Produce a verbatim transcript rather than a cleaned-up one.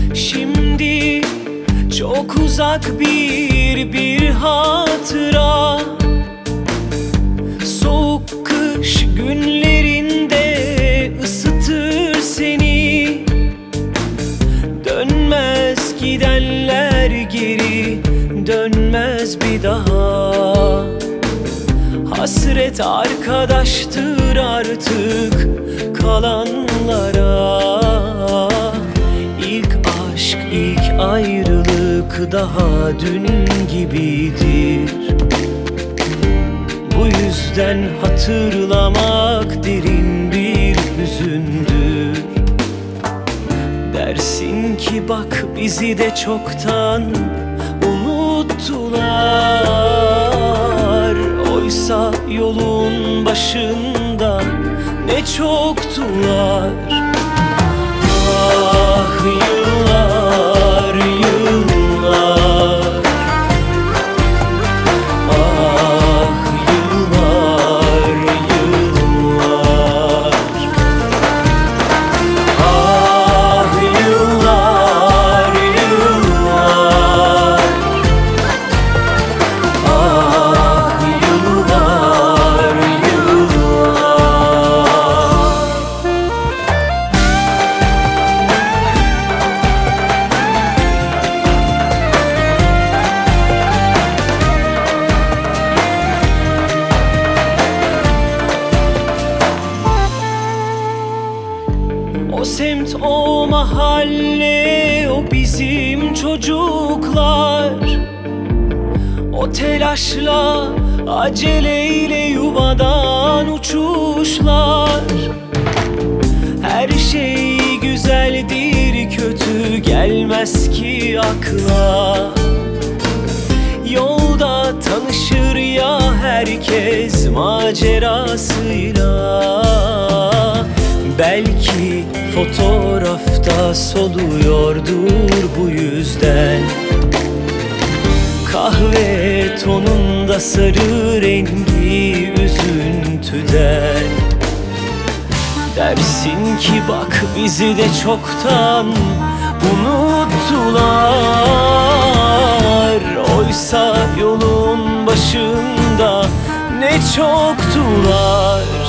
Şimdi çok uzak bir bir hatıra. Soğuk kış günlerinde ısıtır seni. Dönmez gidenler geri dönmez bir daha. Hasret arkadaştır artık kalanlara. İlk aşk, ilk ayrılık daha dün gibidir. Bu yüzden hatırlamak derin bir hüzündür. Dersin ki bak bizi de çoktan unuttular. Oysa yolun başında ne çoktular. Ah yıllar yıllar, ah yıllar yıllar, ah yıllar yıllar, ah yıllar yıllar. O semt, o mahalle, o bizim çocuklar. O telaşla, aceleyle yuvadan uçuşlar. Her şey güzeldir, kötü gelmez ki akla. Yolda tanışır ya herkes macerasıyla. Belki fotoğrafta soluyordur bu yüzden. Kahve tonunda sarı rengi üzüntüden. Dersin ki bak bizi de çoktan unuttular. Oysa yolun başında ne çoktular.